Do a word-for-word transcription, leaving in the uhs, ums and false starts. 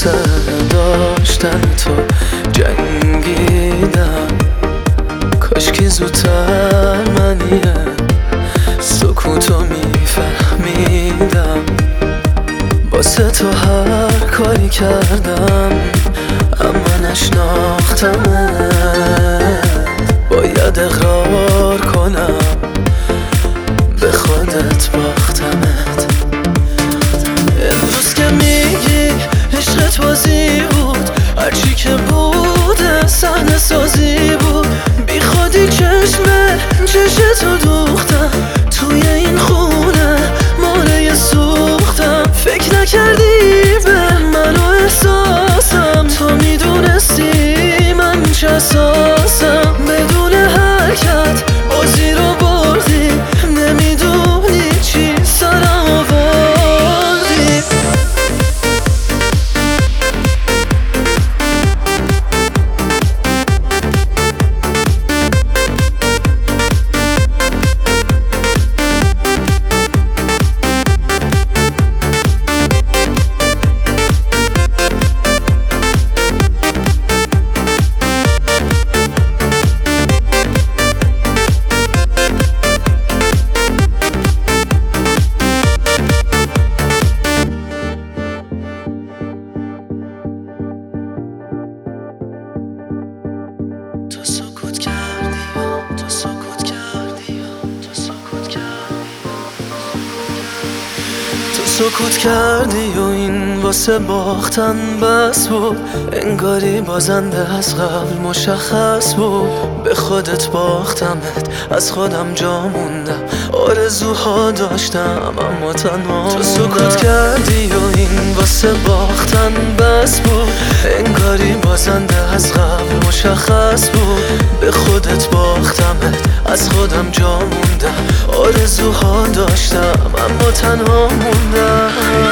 واسه داشتن تو جنگیدم، کاشکی زودتر منیه سکوتو میفهمیدم. واسه تو هر کاری کردم اما نشناختمت، باید اقرار کنم به خودت باختمت. امروز که میگی عشقت بازی بود، هرچی که بود صحنه سازی بود، بی خودی چشمه چشتو دوختم، توی این خونه مانع سوختم. فکر نکردی به من و احساسم، تو میدونستی من چه اساسم. بدون حرکت بازی رو بردی، نمیدونی چی سرم آوردی. تو سکوت کردی، تو سکوت کردی، تو سکوت کردی، تو سکوت کردی و این واسه باختن بس بود. انگاری بازنده از قبل مشخص بود. به خودت باختمت، از خودم جا موندم، آرزوها داشتم اما تنها. تو سکوت کردی و این واسه باختن بس بود. انگاری بازنده از قبل مشخص بود. به خودت باختمت، از خودم جا موندم، آرزوها داشتم اما تنها موندم.